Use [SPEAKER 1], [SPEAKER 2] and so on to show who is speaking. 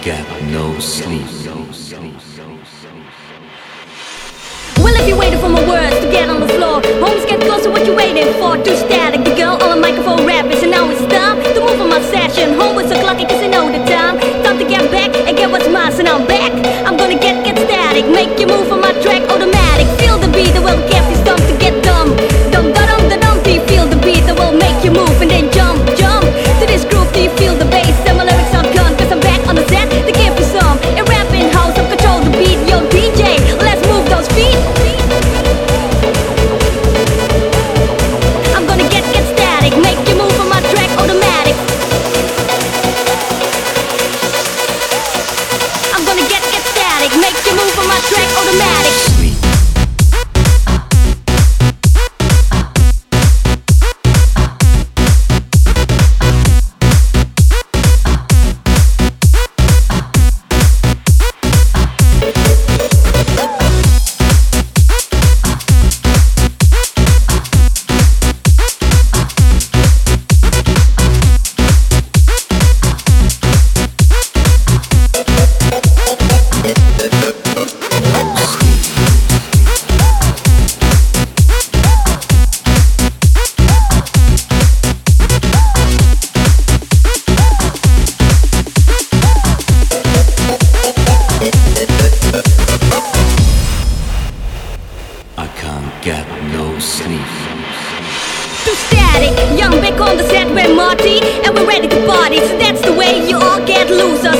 [SPEAKER 1] get no sleep.
[SPEAKER 2] Well, if you're waiting for my words to get on the floor, homies get closer, what you waiting for? Too static, the girl on the microphone rapping. So now it's time to move on my session. Home was so clocky cause I know the time. Time to get back and get what's mine, so now I'm back. I'm gonna get static, make you move on my track, automatic. Feel the beat, that will get you stumped to get dumb. Dum da dum da dum, do you feel the beat that will make you move and then jump, jump to this groove, do you feel the bass? And my lyrics are gone, cause I'm back on the set to give you some. In rapping house, I'm control the beat, yo DJ, let's move those feet. I'm gonna get static, make you move on my track, automatic. I'm gonna get static, make you move on my track, automatic.
[SPEAKER 1] Get no sleep.
[SPEAKER 2] Too static, young back on the set with Marty, and we're ready to party. So that's the way you all get losers.